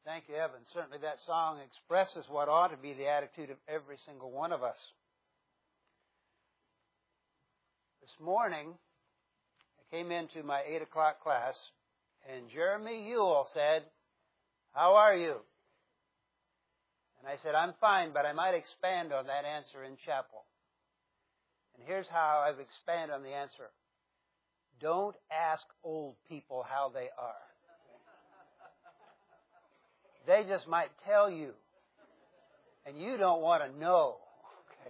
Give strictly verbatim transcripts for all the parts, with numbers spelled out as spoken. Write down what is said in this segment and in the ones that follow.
Thank you, Evan. Certainly that song expresses what ought to be the attitude of every single one of us. This morning, I came into my eight o'clock class, and Jeremy Ewell said, "How are you?" And I said, "I'm fine, but I might expand on that answer in chapel." And here's how I've expanded on the answer. Don't ask old people how they are. They just might tell you, and you don't want to know. Okay.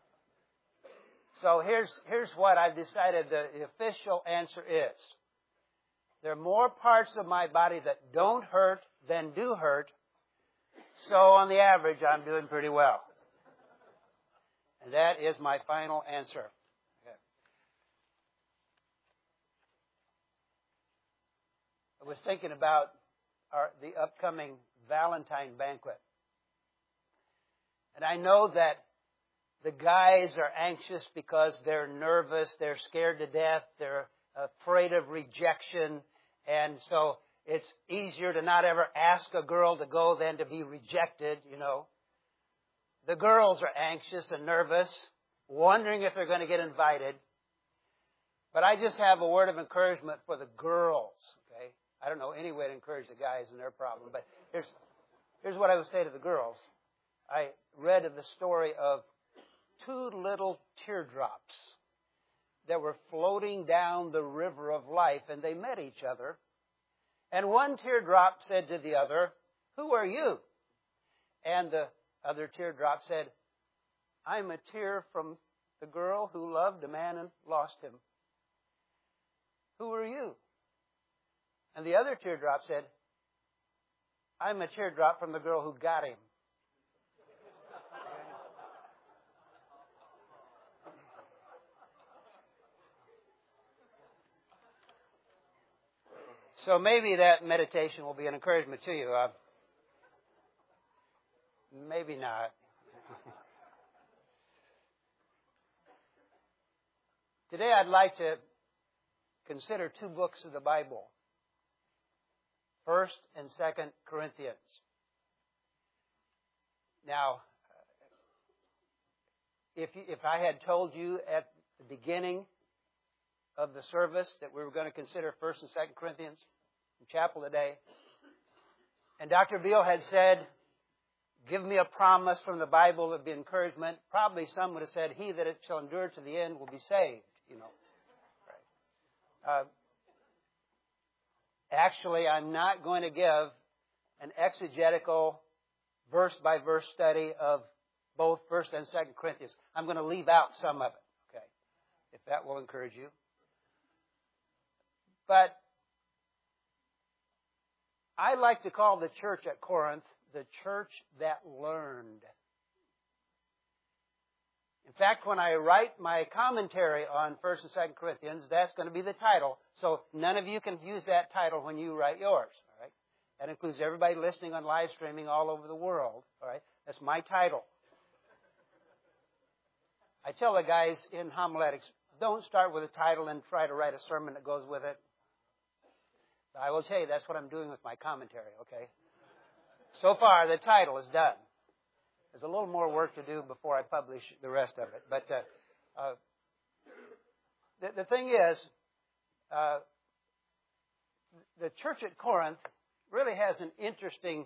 So here's, here's what I've decided the, the official answer is. There are more parts of my body that don't hurt than do hurt, so on the average, I'm doing pretty well. And that is my final answer. Okay. I was thinking about our, the upcoming Valentine banquet. And I know that the guys are anxious because they're nervous, they're scared to death, they're afraid of rejection, and so it's easier to not ever ask a girl to go than to be rejected, you know. The girls are anxious and nervous, wondering if they're going to get invited. But I just have a word of encouragement for the girls, okay? I don't know any way to encourage the guys in their problem, but here's, here's what I would say to the girls. I read of the story of two little teardrops that were floating down the river of life, and they met each other. And one teardrop said to the other, "Who are you?" And the other teardrop said, "I'm a tear from the girl who loved a man and lost him. Who are you?" And the other teardrop said, "I'm a teardrop from the girl who got him." So maybe that meditation will be an encouragement to you. Uh, maybe not. Today I'd like to consider two books of the Bible. First and Second Corinthians. Now, if you, if I had told you at the beginning of the service that we were going to consider First and Second Corinthians in chapel today, and Doctor Beale had said, "Give me a promise from the Bible of the encouragement," probably some would have said, "He that shall endure to the end will be saved." You know. Right. Uh, Actually, I'm not going to give an exegetical verse-by-verse study of both First and Second Corinthians. I'm going to leave out some of it, okay, if that will encourage you. But I like to call the church at Corinth the church that learned. In fact, when I write my commentary on First and Second Corinthians, that's going to be the title. So none of you can use that title when you write yours. All right? That includes everybody listening on live streaming all over the world. All right? That's my title. I tell the guys in homiletics, don't start with a title and try to write a sermon that goes with it. I will tell you that's what I'm doing with my commentary, okay? So far, the title is done. There's a little more work to do before I publish the rest of it. But uh, uh, the, the thing is, uh, the church at Corinth really has an interesting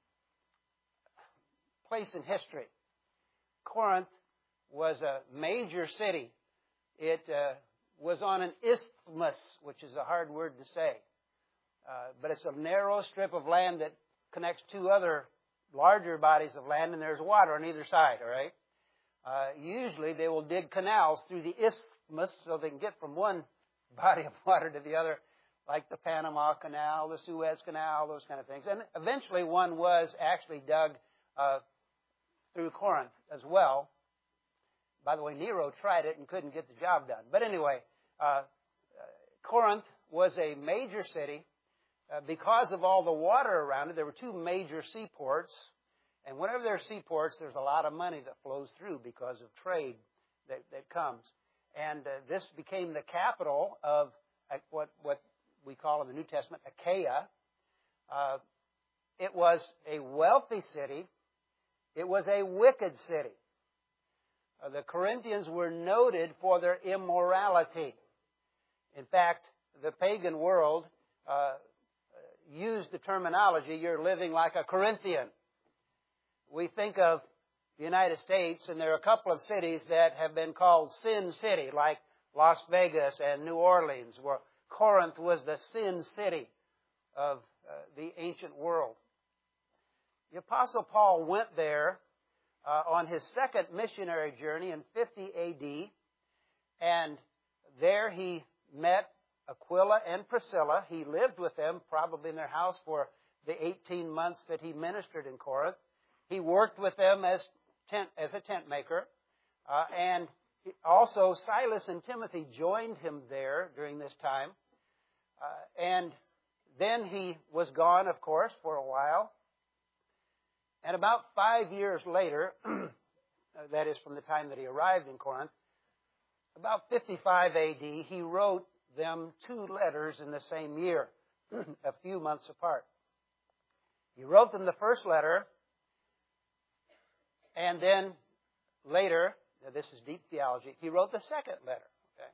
place in history. Corinth was a major city. It uh, was on an isthmus, which is a hard word to say. Uh, but it's a narrow strip of land that connects two other larger bodies of land, and there's water on either side, all right? Uh, usually they will dig canals through the isthmus so they can get from one body of water to the other, like the Panama Canal, the Suez Canal, those kind of things. And eventually one was actually dug uh, through Corinth as well. By the way, Nero tried it and couldn't get the job done. But anyway, uh, Corinth was a major city. Uh, because of all the water around it, there were two major seaports. And whenever there are seaports, there's a lot of money that flows through because of trade that, that comes. And uh, this became the capital of uh, what, what we call in the New Testament Achaia. Uh, it was a wealthy city. It was a wicked city. Uh, the Corinthians were noted for their immorality. In fact, the pagan world uh, used the terminology, you're living like a Corinthian. We think of the United States, and there are a couple of cities that have been called Sin City, like Las Vegas and New Orleans, where Corinth was the sin city of uh, the ancient world. The Apostle Paul went there uh, on his second missionary journey in fifty A D, and there he met Aquila and Priscilla. He lived with them, probably in their house, for the eighteen months that he ministered in Corinth. He worked with them as tent, as a tent maker, uh, and also Silas and Timothy joined him there during this time. Uh, and then he was gone, of course, for a while. And about five years later, that is from the time that he arrived in Corinth, about fifty-five A D, he wrote them two letters in the same year, a few months apart. He wrote them the first letter, and then later, now this is deep theology, he wrote the second letter. Okay?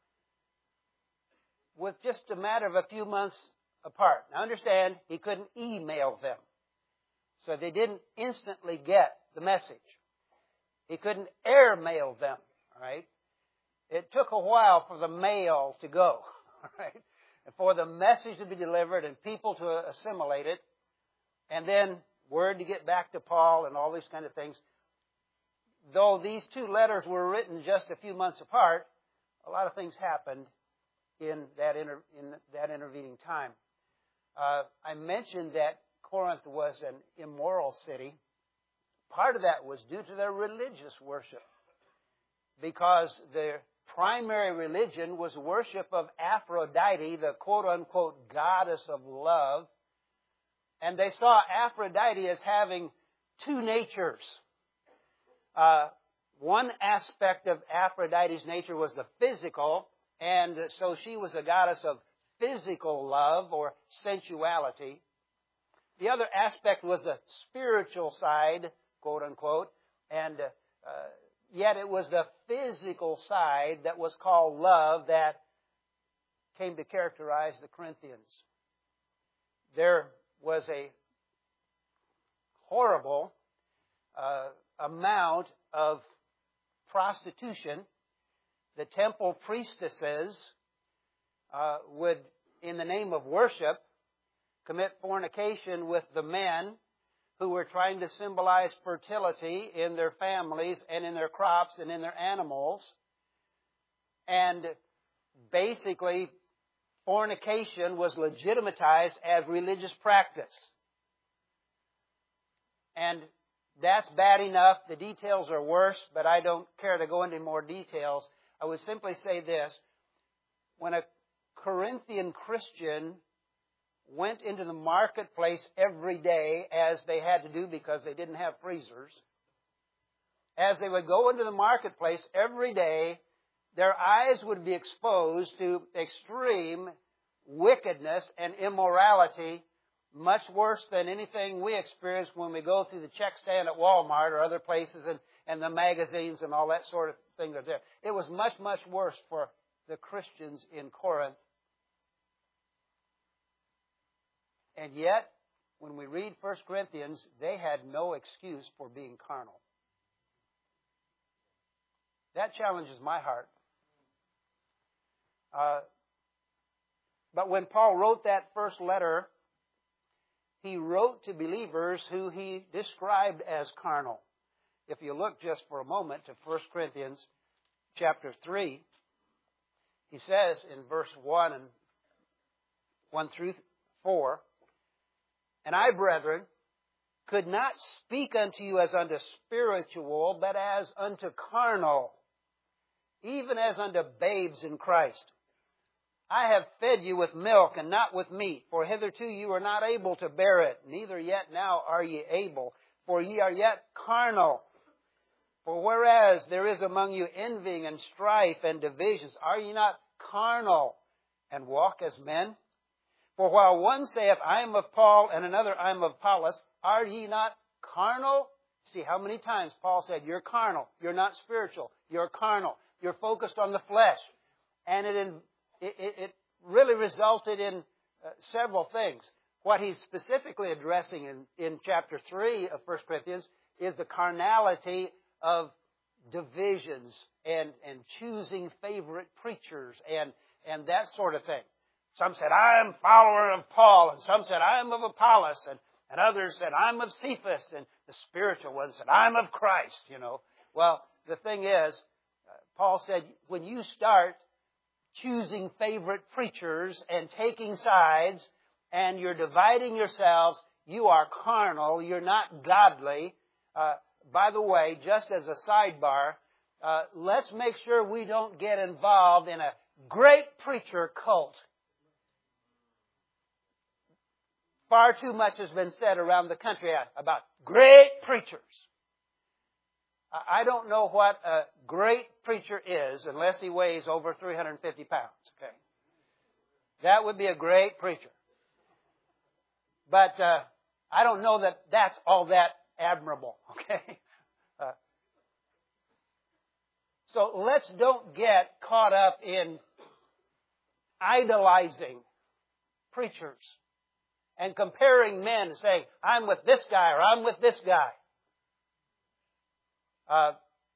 With just a matter of a few months apart. Now understand, he couldn't email them. So they didn't instantly get the message. He couldn't airmail them. All right? It took a while for the mail to go. All right? And for the message to be delivered and people to assimilate it. And then word to get back to Paul and all these kind of things. Though these two letters were written just a few months apart, a lot of things happened in that, inter, in that intervening time. Uh, I mentioned that Corinth was an immoral city. Part of that was due to their religious worship, because their primary religion was worship of Aphrodite, the quote-unquote goddess of love. And they saw Aphrodite as having two natures. Uh, one aspect of Aphrodite's nature was the physical, and so she was a goddess of physical love or sensuality. The other aspect was the spiritual side, quote unquote, and uh, uh, yet it was the physical side that was called love that came to characterize the Corinthians. There was a horrible uh, amount of prostitution. The temple priestesses uh, would, in the name of worship, commit fornication with the men who were trying to symbolize fertility in their families and in their crops and in their animals. And basically, fornication was legitimatized as religious practice. And that's bad enough. The details are worse, but I don't care to go into more details. I would simply say this. When a Corinthian Christian went into the marketplace every day, as they had to do because they didn't have freezers, as they would go into the marketplace every day, their eyes would be exposed to extreme wickedness and immorality, much worse than anything we experience when we go through the check stand at Walmart or other places, and, and the magazines and all that sort of thing are there. It was much, much worse for the Christians in Corinth. And yet, when we read First Corinthians, they had no excuse for being carnal. That challenges my heart. Uh, but when Paul wrote that first letter, he wrote to believers who he described as carnal. If you look just for a moment to First Corinthians chapter three, he says in verse one and one through four, "And I, brethren, could not speak unto you as unto spiritual, but as unto carnal, even as unto babes in Christ. I have fed you with milk and not with meat, for hitherto you were not able to bear it, neither yet now are ye able, for ye are yet carnal. For whereas there is among you envying and strife and divisions, are ye not carnal and walk as men? For while one saith, I am of Paul, and another, I am of Apollos, are ye not carnal? See how many times Paul said, you're carnal. You're not spiritual. You're carnal. You're focused on the flesh. And it, it, it really resulted in uh, several things. What he's specifically addressing in, in chapter three of First Corinthians is the carnality of divisions and, and choosing favorite preachers and, and that sort of thing. Some said, I am a follower of Paul, and some said, I am of Apollos, and, and others said, I'm of Cephas, and the spiritual ones said, I'm of Christ, you know. Well, the thing is, uh, Paul said, when you start choosing favorite preachers and taking sides, and you're dividing yourselves, you are carnal, you're not godly. Uh, by the way, just as a sidebar, uh, let's make sure we don't get involved in a great preacher cult. Far too much has been said around the country about great preachers. I don't know what a great preacher is unless he weighs over three hundred fifty pounds. Okay, that would be a great preacher. But uh, I don't know that that's all that admirable. Okay, uh, so let's don't get caught up in idolizing preachers and comparing men and saying, I'm with this guy or I'm with this guy. Uh,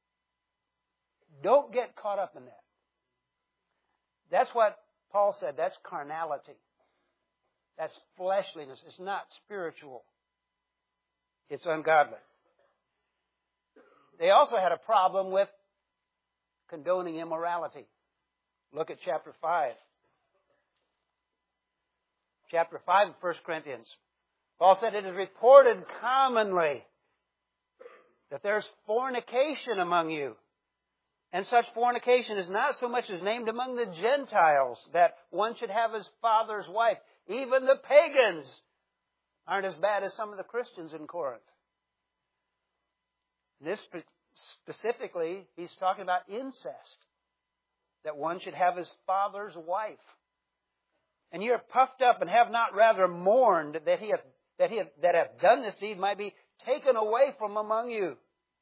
don't get caught up in that. That's what Paul said. That's carnality. That's fleshliness. It's not spiritual. It's ungodly. They also had a problem with condoning immorality. Look at chapter five. Chapter five of First Corinthians. Paul said, it is reported commonly that there's fornication among you. And such fornication is not so much as named among the Gentiles, that one should have his father's wife. Even the pagans aren't as bad as some of the Christians in Corinth. This specifically, he's talking about incest. That one should have his father's wife. And ye are puffed up and have not rather mourned that he hath, that he hath, that hath done this deed might be taken away from among you.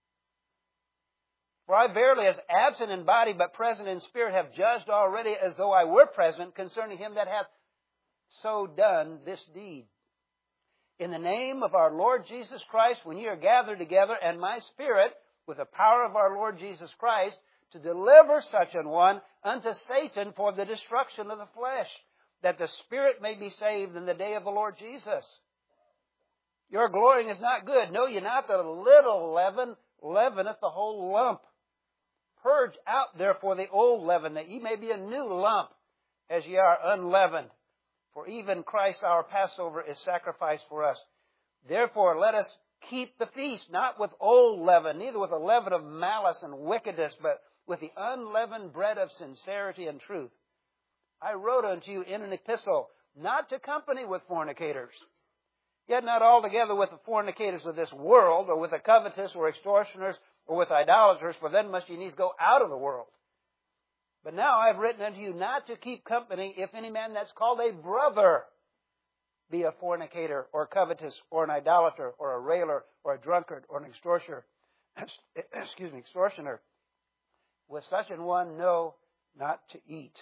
For I verily, as absent in body but present in spirit, have judged already as though I were present concerning him that hath so done this deed. In the name of our Lord Jesus Christ, when ye are gathered together, and my spirit, with the power of our Lord Jesus Christ, to deliver such an one unto Satan for the destruction of the flesh, that the spirit may be saved in the day of the Lord Jesus. Your glorying is not good. Know ye not that a little leaven leaveneth the whole lump? Purge out therefore the old leaven, that ye may be a new lump, as ye are unleavened. For even Christ our Passover is sacrificed for us. Therefore let us keep the feast, not with old leaven, neither with a leaven of malice and wickedness, but with the unleavened bread of sincerity and truth. I wrote unto you in an epistle, not to company with fornicators, yet not altogether with the fornicators of this world, or with the covetous, or extortioners, or with idolaters, for then must ye needs go out of the world. But now I have written unto you not to keep company, if any man that's called a brother be a fornicator, or covetous, or an idolater, or a railer, or a drunkard, or an extortioner, excuse me, extortioner. With such an one, no, not to eat.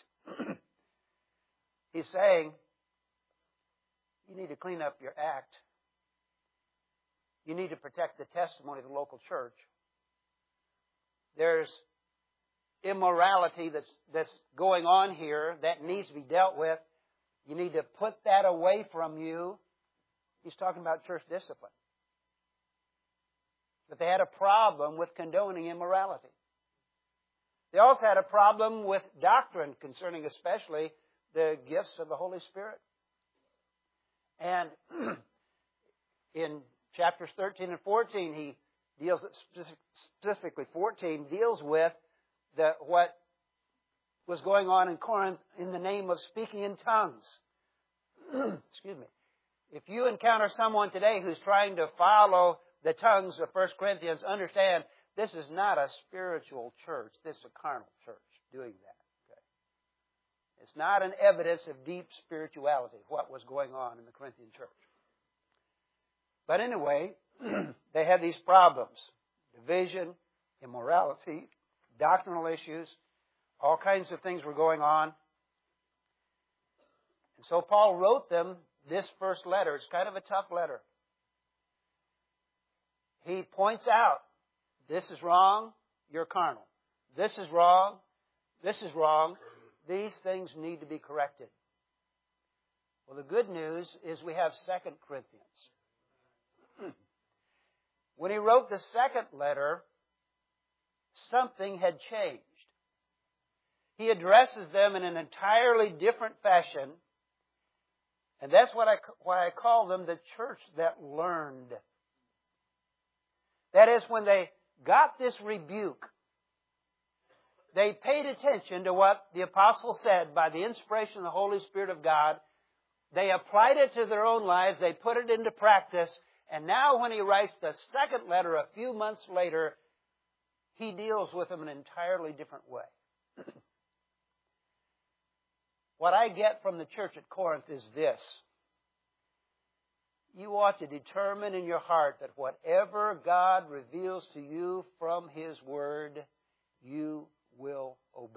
He's saying, you need to clean up your act. You need to protect the testimony of the local church. There's immorality that's, that's going on here that needs to be dealt with. You need to put that away from you. He's talking about church discipline. But they had a problem with condoning immorality. They also had a problem with doctrine concerning especially the gifts of the Holy Spirit. And in chapters thirteen and fourteen, he deals, specifically fourteen, deals with the, what was going on in Corinth in the name of speaking in tongues. Excuse me. If you encounter someone today who's trying to follow the tongues of First Corinthians, understand this is not a spiritual church. This is a carnal church doing that. It's not an evidence of deep spirituality, what was going on in the Corinthian church. But anyway, they had these problems. Division, immorality, doctrinal issues, all kinds of things were going on. And so Paul wrote them this first letter. It's kind of a tough letter. He points out, this is wrong, you're carnal. This is wrong, this is wrong. These things need to be corrected. Well, the good news is we have Second Corinthians. When he wrote the second letter, something had changed. He addresses them in an entirely different fashion, and that's what I, why I call them the church that learned. That is, when they got this rebuke, they paid attention to what the apostle said by the inspiration of the Holy Spirit of God. They applied it to their own lives. They put it into practice. And now when he writes the second letter a few months later, he deals with them in an entirely different way. What I get from the church at Corinth is this. You ought to determine in your heart that whatever God reveals to you from His Word, you will obey.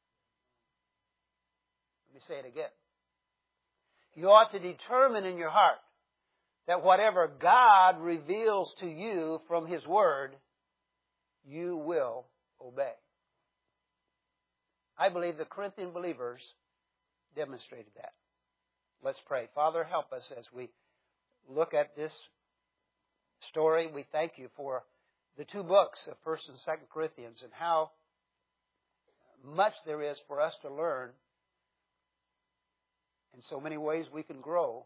Let me say it again. You ought to determine in your heart that whatever God reveals to you from His Word, you will obey. I believe the Corinthian believers demonstrated that. Let's pray. Father, help us as we look at this story. We thank you for the two books of First and Second Corinthians and how much there is for us to learn. In so many ways we can grow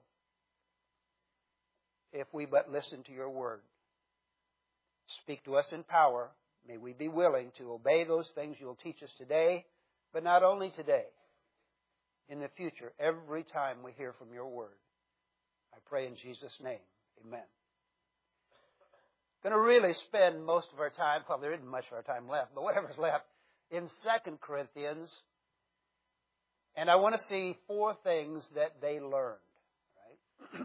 if we but listen to your word. Speak to us in power. May we be willing to obey those things you'll teach us today, but not only today, in the future, every time we hear from your word. I pray in Jesus' name. Amen. Going to really spend most of our time, well, there isn't much of our time left, but whatever's left, in Second Corinthians. And I want to see four things that they learned. Right?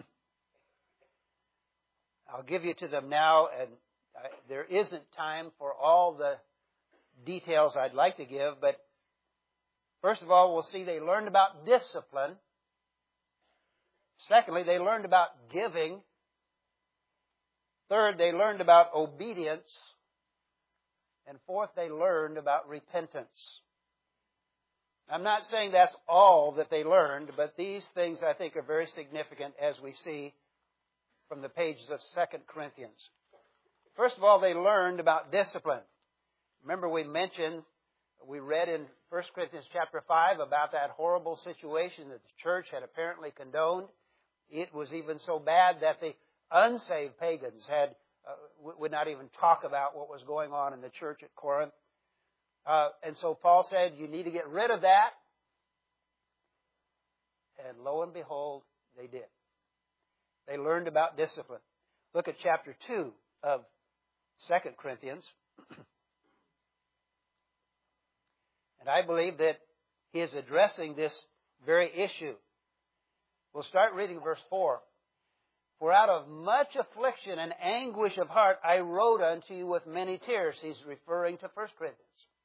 I'll give you to them now, and I, there isn't time for all the details I'd like to give, but first of all, we'll see they learned about discipline. Secondly, they learned about giving. Third, they learned about obedience. And fourth, they learned about repentance. I'm not saying that's all that they learned, but these things I think are very significant as we see from the pages of Second Corinthians. First of all, they learned about discipline. Remember we mentioned, we read in First Corinthians chapter five about that horrible situation that the church had apparently condoned. It was even so bad that the unsaved pagans had uh, would not even talk about what was going on in the church at Corinth. Uh, and so Paul said, you need to get rid of that. And lo and behold, they did. They learned about discipline. Look at chapter two of Second Corinthians. And I believe that he is addressing this very issue. We'll start reading verse four. For out of much affliction and anguish of heart I wrote unto you with many tears. He's referring to First Corinthians.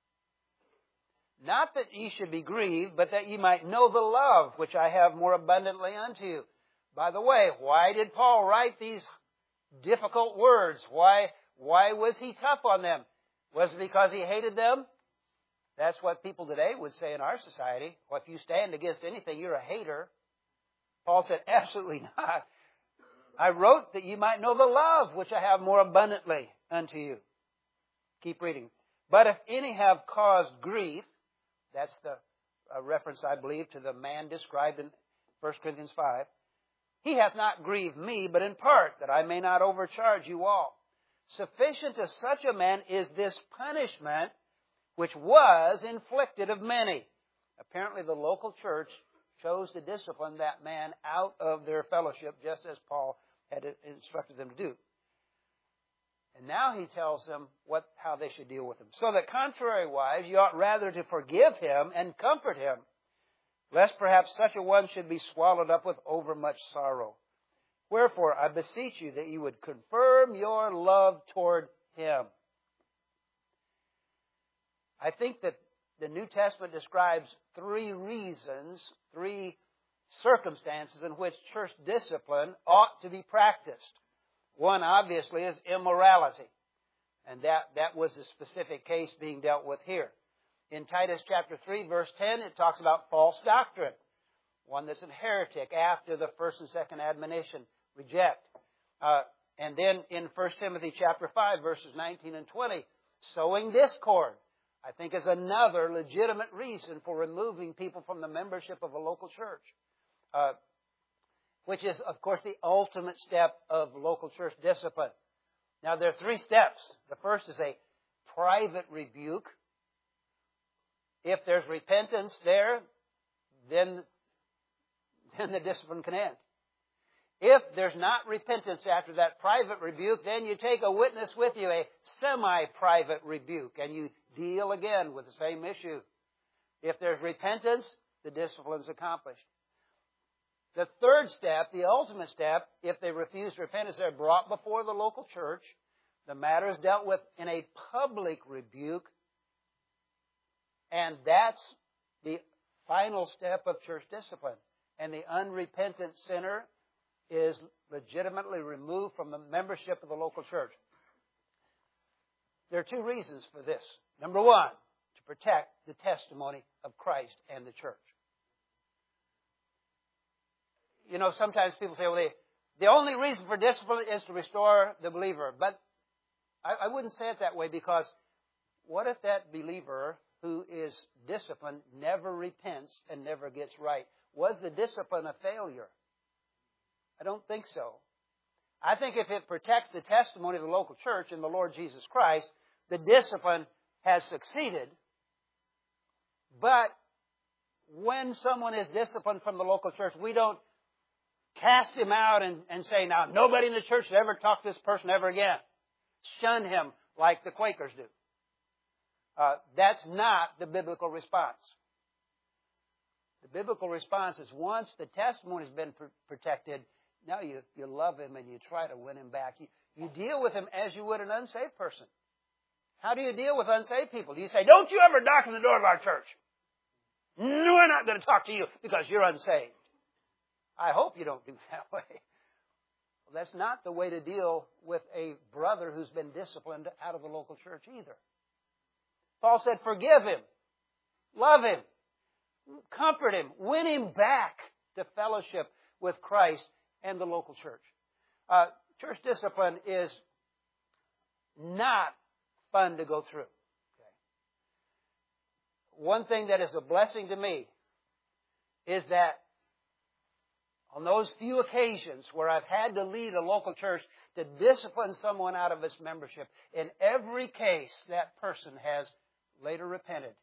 Not that ye should be grieved, but that ye might know the love which I have more abundantly unto you. By the way, why did Paul write these difficult words? Why, why was he tough on them? Was it because he hated them? That's what people today would say in our society. Well, if you stand against anything, you're a hater. Paul said, absolutely not. I wrote that you might know the love which I have more abundantly unto you. Keep reading. But if any have caused grief, that's the uh, reference, I believe, to the man described in First Corinthians five. He hath not grieved me, but in part, that I may not overcharge you all. Sufficient to such a man is this punishment which was inflicted of many. Apparently the local church chose to discipline that man out of their fellowship, just as Paul had instructed them to do. And now he tells them what, how they should deal with him. So that contrariwise, you ought rather to forgive him and comfort him. lest perhaps such a one should be swallowed up with overmuch sorrow. Wherefore, I beseech you that you would confirm your love toward him. I think that the New Testament describes three reasons, three circumstances in which church discipline ought to be practiced. One, obviously, is immorality. And that, that was the specific case being dealt with here. In Titus chapter three, verse ten, it talks about false doctrine. One that's a heretic after the first and second admonition, reject. Uh, and then in First Timothy chapter five, verses nineteen and twenty, sowing discord, I think is another legitimate reason for removing people from the membership of a local church. Uh, which is, of course, the ultimate step of local church discipline. Now, there are three steps. The first is a private rebuke. If there's repentance there, then, then the discipline can end. If there's not repentance after that private rebuke, then you take a witness with you, a semi-private rebuke, and you deal again with the same issue. If there's repentance, the discipline's accomplished. The third step, the ultimate step, if they refuse to repent, is they're brought before the local church. The matter is dealt with in a public rebuke. And that's the final step of church discipline. And the unrepentant sinner is legitimately removed from the membership of the local church. There are two reasons for this. Number one, to protect the testimony of Christ and the church. You know, sometimes people say, well, they, the only reason for discipline is to restore the believer. But I, I wouldn't say it that way, because what if that believer who is disciplined never repents and never gets right? Was the discipline a failure? I don't think so. I think if it protects the testimony of the local church and the Lord Jesus Christ, the discipline has succeeded. But when someone is disciplined from the local church, we don't cast him out and, and say, now, nobody in the church should ever talk to this person ever again. Shun him like the Quakers do. Uh, that's not the biblical response. The biblical response is, once the testimony has been pr- protected, now you, you love him and you try to win him back. You, you deal with him as you would an unsaved person. How do you deal with unsaved people? Do you say, don't you ever knock on the door of our church? No, we're not going to talk to you because you're unsaved. I hope you don't do it that way. Well, that's not the way to deal with a brother who's been disciplined out of the local church either. Paul said, forgive him, love him, comfort him, win him back to fellowship with Christ and the local church. Uh, church discipline is not fun to go through. Okay. One thing that is a blessing to me is that on those few occasions where I've had to lead a local church to discipline someone out of its membership, in every case that person has later repented.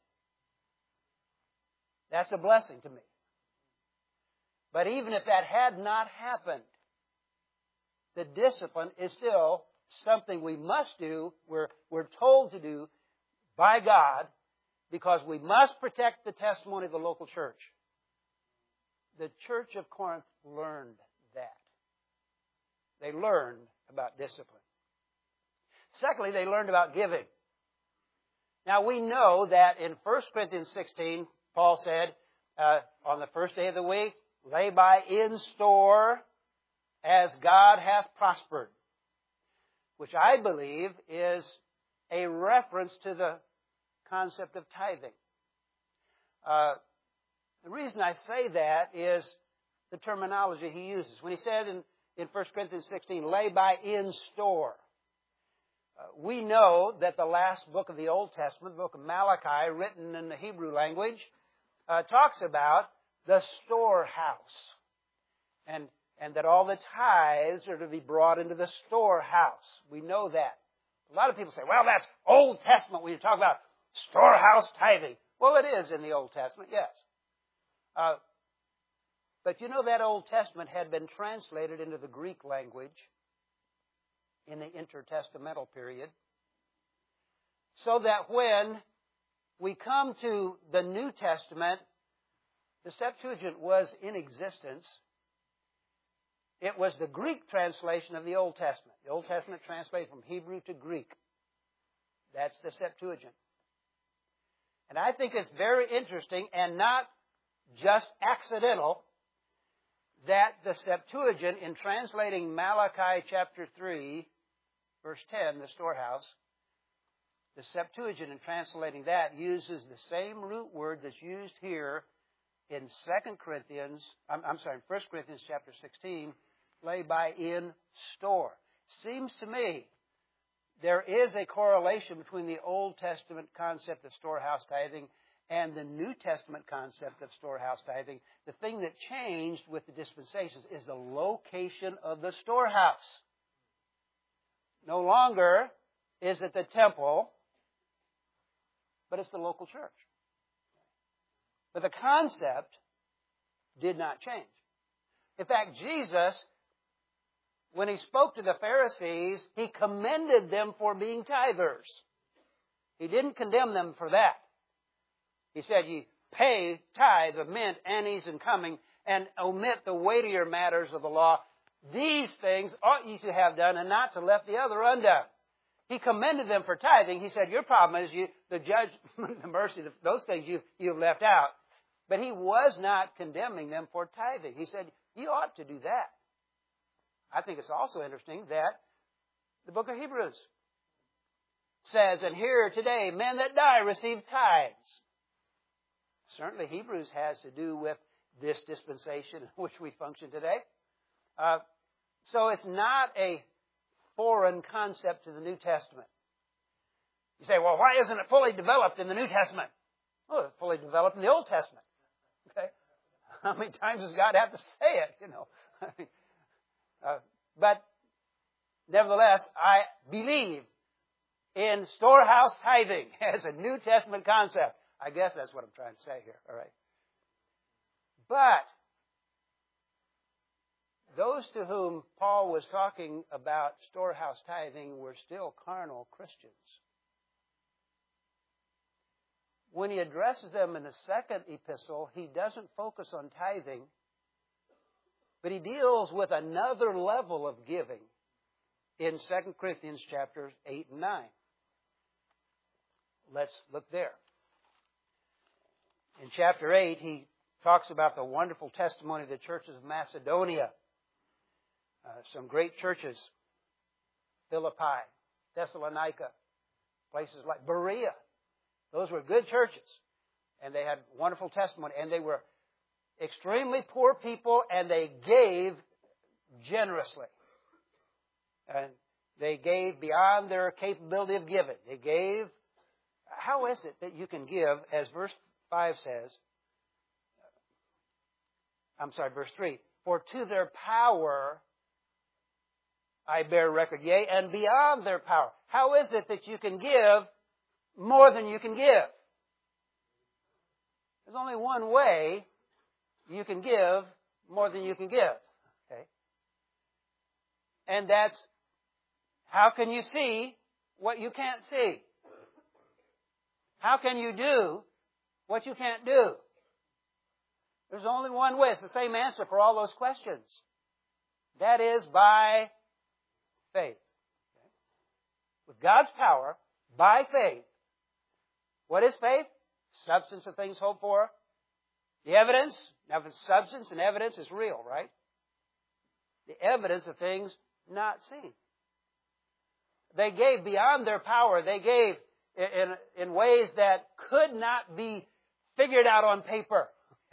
That's a blessing to me. But even if that had not happened, the discipline is still something we must do, we're, we're told to do by God, because we must protect the testimony of the local church. The church of Corinth learned that. They learned about discipline. Secondly, they learned about giving. Now, we know that in First Corinthians sixteen, Paul said, uh, on the first day of the week, lay by in store as God hath prospered, which I believe is a reference to the concept of tithing. Uh, The reason I say that is the terminology he uses. When he said in, in First Corinthians sixteen, lay by in store, uh, we know that the last book of the Old Testament, the book of Malachi, written in the Hebrew language, uh, talks about the storehouse. And, and that all the tithes are to be brought into the storehouse. We know that. A lot of people say, well, that's Old Testament when you talk about storehouse tithing. Well, it is in the Old Testament, yes. Uh, but you know that Old Testament had been translated into the Greek language in the intertestamental period, so that when we come to the New Testament, The Septuagint was in existence. It was the Greek translation of the Old Testament. The Old Testament translated from Hebrew to Greek. That's the Septuagint. And I think it's very interesting and not just accidental that the Septuagint, in translating Malachi chapter three, verse ten, the storehouse, the Septuagint, in translating that, uses the same root word that's used here in Second Corinthians, I'm, I'm sorry, in First Corinthians chapter sixteen, lay by in store. Seems to me there is a correlation between the Old Testament concept of storehouse tithing and the New Testament concept of storehouse tithing. The thing that changed with the dispensations is the location of the storehouse. No longer is it the temple, but it's the local church. But the concept did not change. In fact, Jesus, when He spoke to the Pharisees, He commended them for being tithers. He didn't condemn them for that. He said, "Ye pay tithe of mint, anise, and cumming, and omit the weightier matters of the law. These things ought ye to have done, and not to left the other undone." He commended them for tithing. He said, your problem is you, the judgment, the mercy, those things you, you've left out. But He was not condemning them for tithing. He said, you ought to do that. I think it's also interesting that the book of Hebrews says, and here today, men that die receive tithes. Certainly Hebrews has to do with this dispensation in which we function today. Uh, so it's not a foreign concept to the New Testament. You say, well, why isn't it fully developed in the New Testament? Well, it's fully developed in the Old Testament. Okay? How many times does God have to say it? You know. uh, but nevertheless, I believe in storehouse tithing as a New Testament concept. I guess that's what I'm trying to say here. All right. But those to whom Paul was talking about storehouse tithing were still carnal Christians. When he addresses them in the second epistle, he doesn't focus on tithing, but he deals with another level of giving in Second Corinthians chapters eight and nine. Let's look there. In chapter eight, he talks about the wonderful testimony of the churches of Macedonia. Uh, some great churches, Philippi, Thessalonica, places like Berea. Those were good churches, and they had wonderful testimony, and they were extremely poor people, and they gave generously. And they gave beyond their capability of giving. They gave. How is it that you can give, as verse five says, I'm sorry, verse three, for to their power I bear record, yea, and beyond their power. How is it that you can give more than you can give? There's only one way you can give more than you can give. Okay? And that's, how can you see what you can't see? How can you do what you can't do? There's only one way. It's the same answer for all those questions. That is by faith. Okay? With God's power, by faith. What is faith? Substance of things hoped for. The evidence. Now, if it's substance and evidence, it's real, right? The evidence of things not seen. They gave beyond their power. They gave in, in ways that could not be figured out on paper.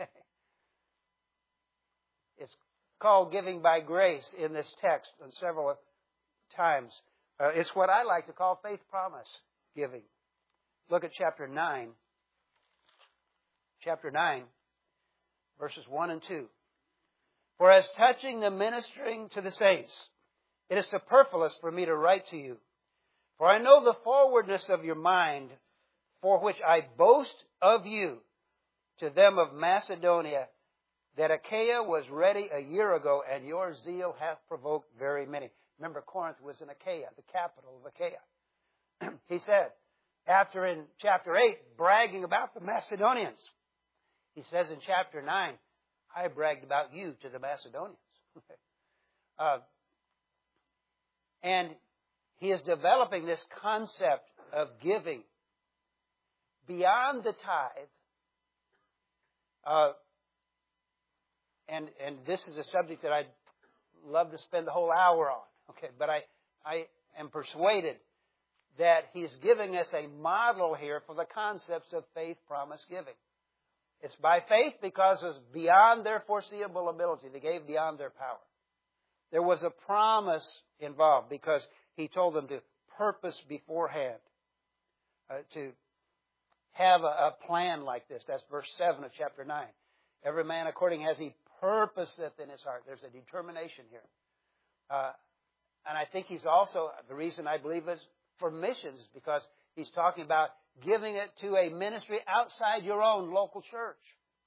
It's called giving by grace in this text on several times. Uh, it's what I like to call faith promise giving. Look at chapter nine. Chapter nine, verses one and two. For as touching the ministering to the saints, it is superfluous for me to write to you. For I know the forwardness of your mind, for which I boast of you to them of Macedonia, that Achaia was ready a year ago, and your zeal hath provoked very many. Remember, Corinth was in Achaia, the capital of Achaia. He said, after in chapter eight, bragging about the Macedonians, He says in chapter nine, I bragged about you to the Macedonians. uh, and he is developing this concept of giving beyond the tithe. Uh, and and this is a subject that I'd love to spend the whole hour on. Okay, but I, I am persuaded that he's giving us a model here for the concepts of faith promise giving. It's by faith because it was beyond their foreseeable ability. They gave beyond their power. There was a promise involved because he told them to purpose beforehand, uh, to have a, a plan like this. That's verse seven of chapter nine. Every man according as he purposeth in his heart. There's a determination here. Uh, and I think he's also, the reason I believe is for missions, because he's talking about giving it to a ministry outside your own local church.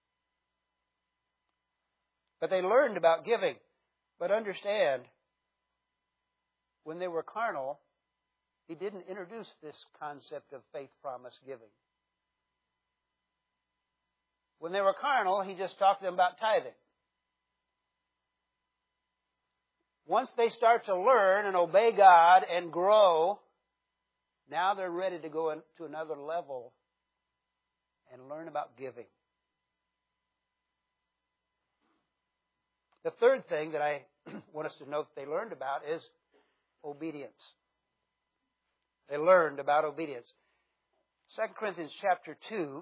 But they learned about giving. But understand, when they were carnal, he didn't introduce this concept of faith promise giving. When they were carnal, he just talked to them about tithing. Once they start to learn and obey God and grow, now they're ready to go to another level and learn about giving. The third thing that I want us to note they learned about is obedience. They learned about obedience. Second Corinthians chapter two.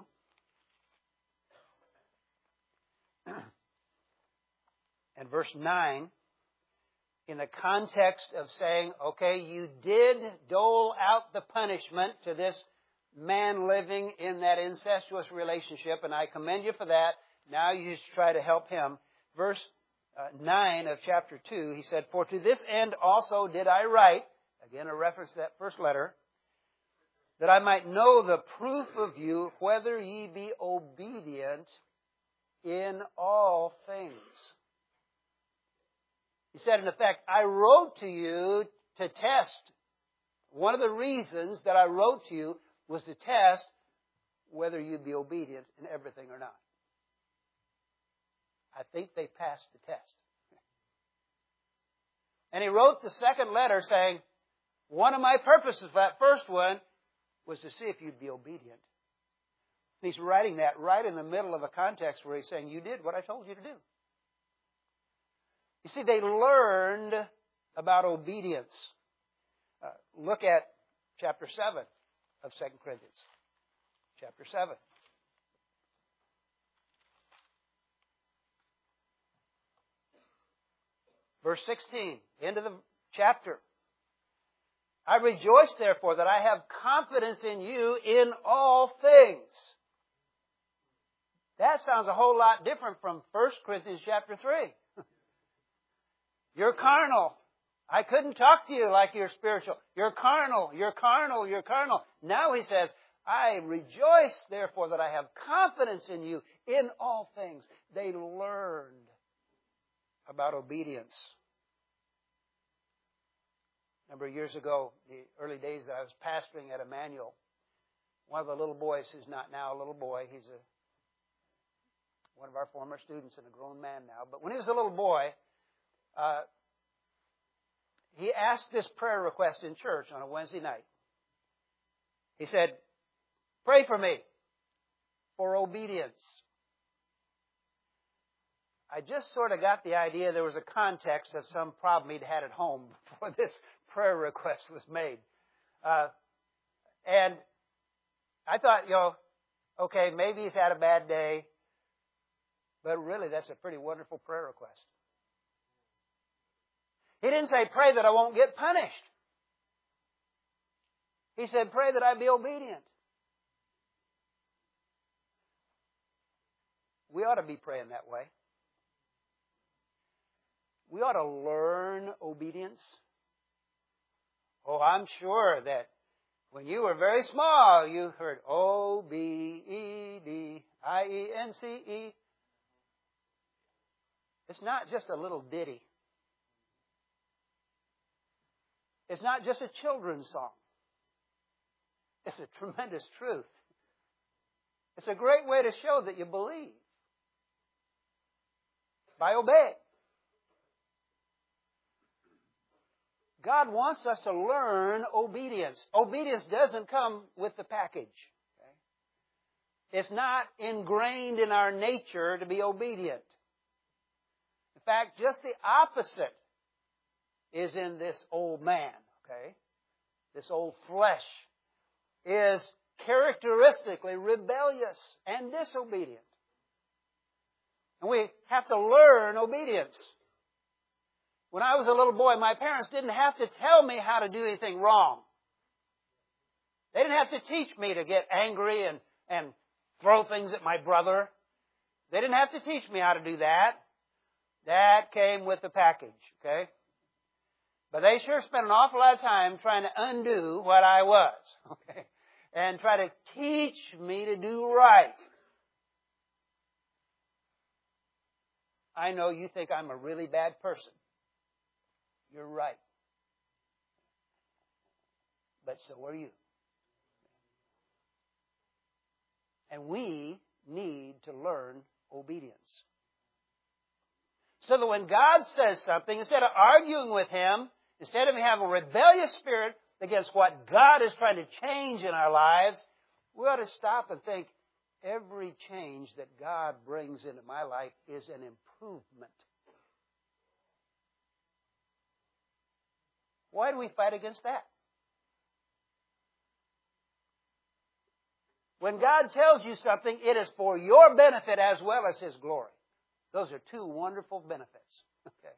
And verse nine, in the context of saying, okay, you did dole out the punishment to this man living in that incestuous relationship, and I commend you for that. Now you just try to help him. Verse uh, nine of chapter two, he said, for to this end also did I write, again a reference to that first letter, that I might know the proof of you, whether ye be obedient in all things. He said, in effect, I wrote to you to test. One of the reasons that I wrote to you was to test whether you'd be obedient in everything or not. I think they passed the test. And he wrote the second letter saying, one of my purposes for that first one was to see if you'd be obedient. He's writing that right in the middle of a context where he's saying, you did what I told you to do. You see, they learned about obedience. Uh, look at chapter seven of Second Corinthians. Chapter seven. Verse sixteen, end of the chapter. I rejoice, therefore, that I have confidence in you in all things. That sounds a whole lot different from First Corinthians chapter three. You're carnal. I couldn't talk to you like you're spiritual. You're carnal, you're carnal, you're carnal. Now he says, I rejoice, therefore, that I have confidence in you in all things. They learned about obedience. A number of years ago, the early days that I was pastoring at Emmanuel, one of the little boys who's not now a little boy, he's a one of our former students and a grown man now. But when he was a little boy, uh, he asked this prayer request in church on a Wednesday night. He said, pray for me for obedience. I just sort of got the idea there was a context of some problem he'd had at home before this prayer request was made. Uh, and I thought, you know, okay, maybe he's had a bad day. But really, that's a pretty wonderful prayer request. He didn't say, pray that I won't get punished. He said, pray that I be obedient. We ought to be praying that way. We ought to learn obedience. Oh, I'm sure that when you were very small, you heard O B E D I E N C E. It's not just a little ditty. It's not just a children's song. It's a tremendous truth. It's a great way to show that you believe. by obeying. God wants us to learn obedience. Obedience doesn't come with the package. Okay? It's not ingrained in our nature to be obedient. In fact, just the opposite is in this old man. Okay? This old flesh is characteristically rebellious and disobedient. And we have to learn obedience. When I was a little boy, my parents didn't have to tell me how to do anything wrong. They didn't have to teach me to get angry and, and throw things at my brother. They didn't have to teach me how to do that. That came with the package, okay? But they sure spent an awful lot of time trying to undo what I was, okay? And try to teach me to do right. I know you think I'm a really bad person. You're right. But so are you. And we need to learn obedience. So that when God says something, instead of arguing with Him, instead of having a rebellious spirit against what God is trying to change in our lives, we ought to stop and think, every change that God brings into my life is an improvement. Why do we fight against that? When God tells you something, it is for your benefit as well as His glory. Those are two wonderful benefits. Okay.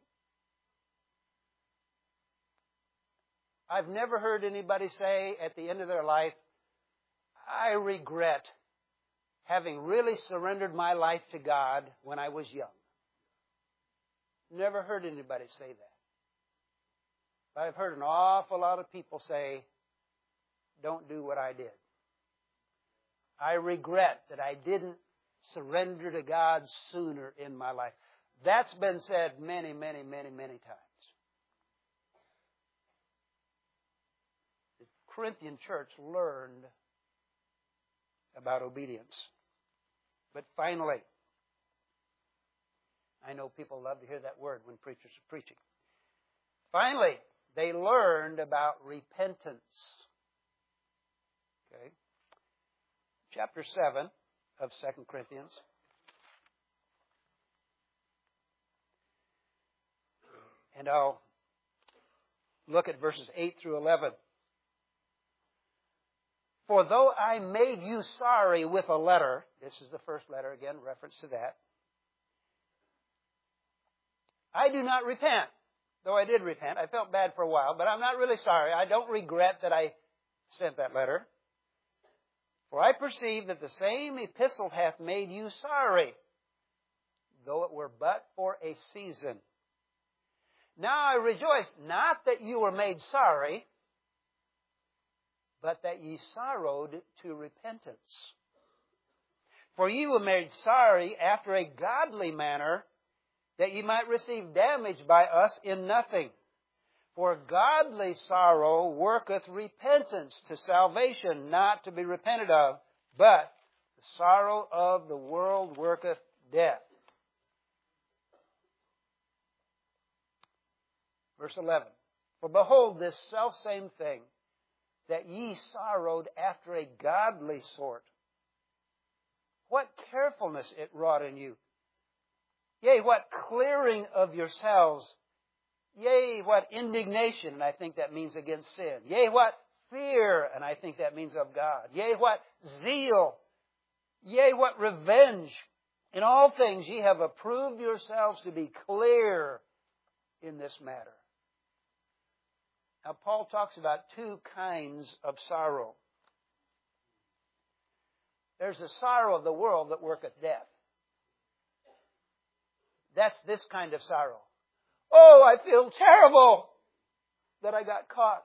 I've never heard anybody say at the end of their life, I regret having really surrendered my life to God when I was young. Never heard anybody say that. But I've heard an awful lot of people say, don't do what I did. I regret that I didn't surrender to God sooner in my life. That's been said many, many, many, many times. The Corinthian church learned about obedience. But finally, I know people love to hear that word when preachers are preaching. Finally, they learned about repentance. Okay. Chapter seven of Second Corinthians. And I'll look at verses eight through eleven. For though I made you sorry with a letter, this is the first letter, again, reference to that, I do not repent. Though I did repent, I felt bad for a while, but I'm not really sorry. I don't regret that I sent that letter. For I perceive that the same epistle hath made you sorry, though it were but for a season. Now I rejoice, not that you were made sorry, but that ye sorrowed to repentance. For ye were made sorry after a godly manner, that ye might receive damage by us in nothing. For godly sorrow worketh repentance to salvation, not to be repented of, but the sorrow of the world worketh death. Verse eleven. For behold, this selfsame thing, that ye sorrowed after a godly sort. What carefulness it wrought in you! Yea, what clearing of yourselves! Yea, what indignation, and I think that means against sin. Yea, what fear, and I think that means of God. Yea, what zeal. Yea, what revenge. In all things ye have approved yourselves to be clear in this matter. Now, Paul talks about two kinds of sorrow. There's the sorrow of the world that worketh death. That's this kind of sorrow. Oh, I feel terrible that I got caught.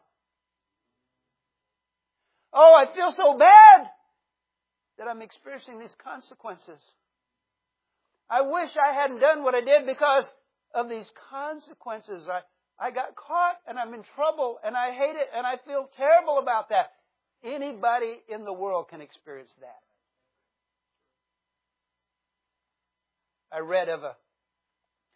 Oh, I feel so bad that I'm experiencing these consequences. I wish I hadn't done what I did because of these consequences. I, I got caught and I'm in trouble and I hate it and I feel terrible about that. Anybody in the world can experience that. I read of a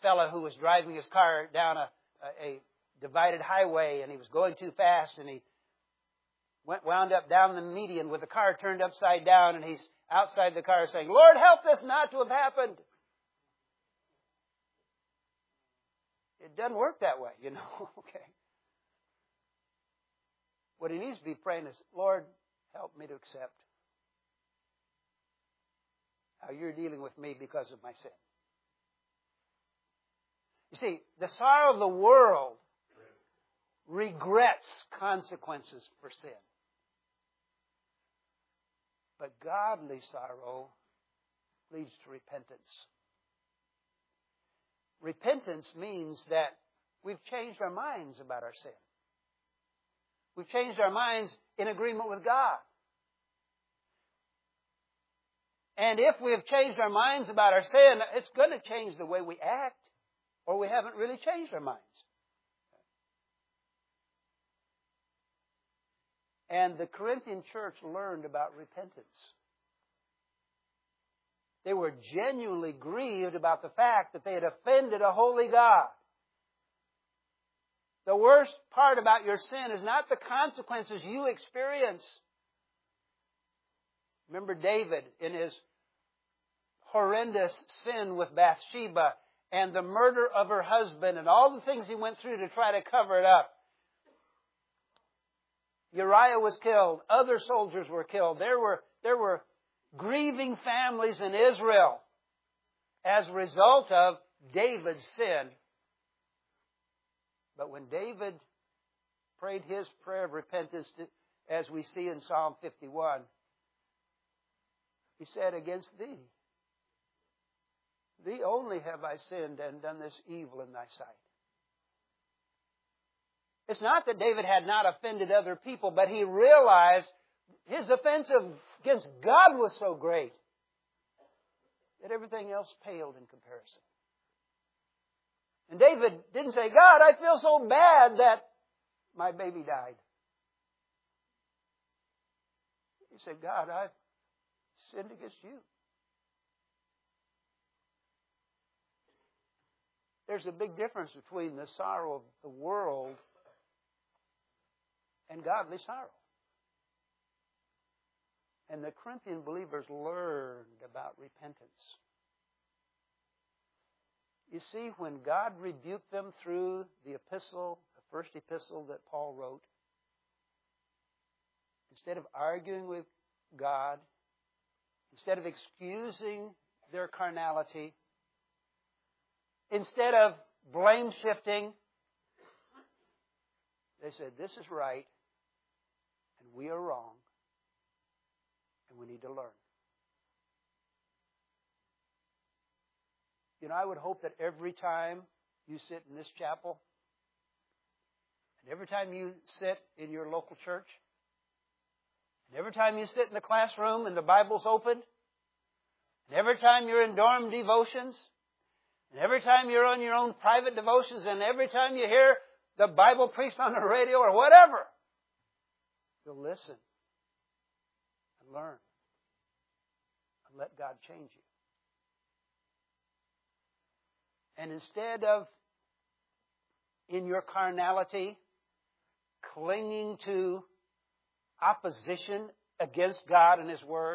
fellow who was driving his car down a, a, a divided highway, and he was going too fast, and he went wound up down the median with the car turned upside down, and he's outside the car saying, "Lord, help this not to have happened." It doesn't work that way, you know. Okay. What he needs to be praying is, "Lord, help me to accept how you're dealing with me because of my sin." You see, the sorrow of the world regrets consequences for sin. But godly sorrow leads to repentance. Repentance means that we've changed our minds about our sin. We've changed our minds in agreement with God. And if we have changed our minds about our sin, it's going to change the way we act, or we haven't really changed our minds. And the Corinthian church learned about repentance. They were genuinely grieved about the fact that they had offended a holy God. The worst part about your sin is not the consequences you experience. Remember David in his horrendous sin with Bathsheba and the murder of her husband and all the things he went through to try to cover it up. Uriah was killed. Other soldiers were killed. There were, there were grieving families in Israel as a result of David's sin. But when David prayed his prayer of repentance, as we see in Psalm fifty-one, he said, "Against thee, thee only have I sinned and done this evil in thy sight." It's not that David had not offended other people, but he realized his offense against God was so great that everything else paled in comparison. And David didn't say, "God, I feel so bad that my baby died." He said, "God, I've sinned against you." There's a big difference between the sorrow of the world and godly sorrow. And the Corinthian believers learned about repentance. You see, when God rebuked them through the epistle, the first epistle that Paul wrote, instead of arguing with God, instead of excusing their carnality, instead of blame shifting, they said, "This is right, and we are wrong, and we need to learn." You know, I would hope that every time you sit in this chapel, and every time you sit in your local church, and every time you sit in the classroom and the Bible's open, and every time you're in dorm devotions, and every time you're on your own private devotions, and every time you hear the Bible preached on the radio or whatever, you'll listen and learn and let God change you. And instead of, in your carnality, clinging to opposition against God and His Word,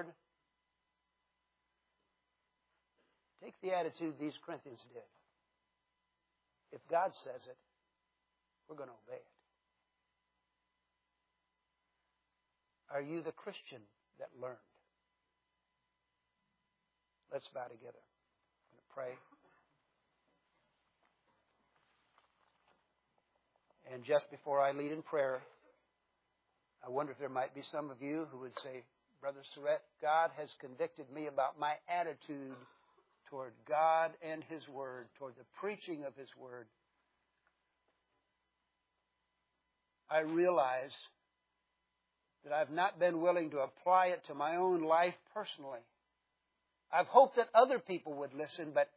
take the attitude these Corinthians did. If God says it, we're going to obey it. Are you the Christian that learned? Let's bow together. I'm going to pray. And just before I lead in prayer, I wonder if there might be some of you who would say, "Brother Surratt, God has convicted me about my attitude toward God and His Word, toward the preaching of His Word. I realize that I've not been willing to apply it to my own life personally. I've hoped that other people would listen, but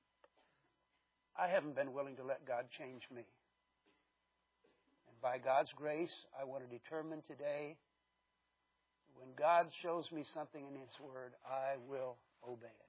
I haven't been willing to let God change me. And by God's grace, I want to determine today, when God shows me something in His Word, I will obey it."